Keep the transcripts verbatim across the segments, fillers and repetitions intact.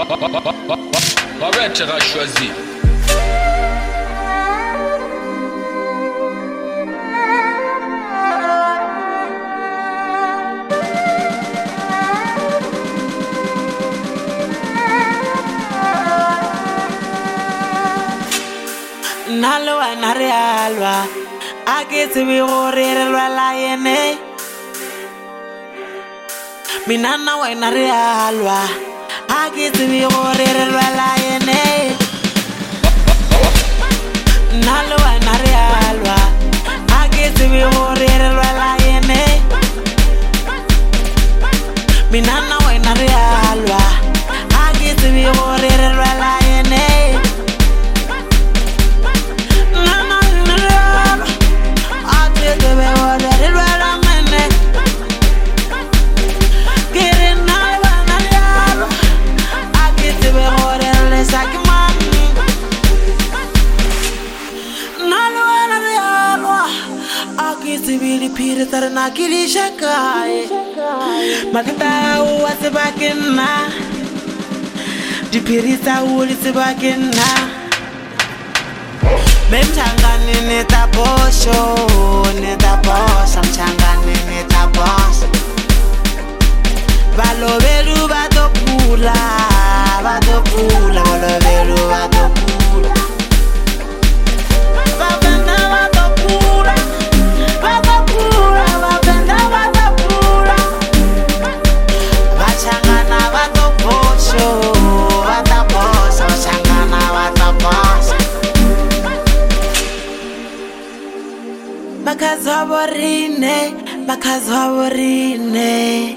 Barrette a choisi. Nalo na realwa aketse be gore re lwala yene mina na wena realwa aketse be gore re lwala yene nalo na realwa aketse be gore re lwala yene mina na wena realwa aketse be gore re lwala yene Pire tarna kili shakai Magda wa sebakena Di pirita uli sebakena Memchangani neta posho Neta posho Mchangani neta posho Balo velu bato pula Bato pula Balo velu bato pula Babenda bato pula Bato pula Babenda bato pula Bachangana bato posho Bato posho Bachangana bato posho Bakazwa borine Bakazwa borine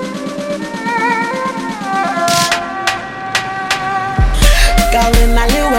Kawe na liwa